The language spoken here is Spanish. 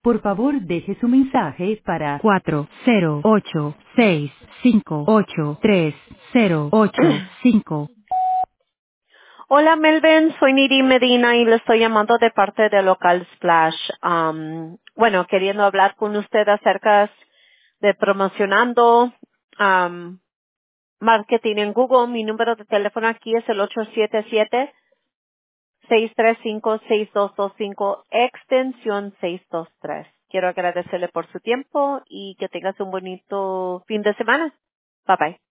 Por favor, deje su mensaje para 408-658-3085. Hola Melvin, soy Niri Medina y le estoy llamando de parte de Local Splash. Queriendo hablar con usted acerca de promocionando marketing en Google. Mi número de teléfono aquí es el 877-635-6225, extensión 623. Quiero agradecerle por su tiempo y que tengas un bonito fin de semana. Bye bye.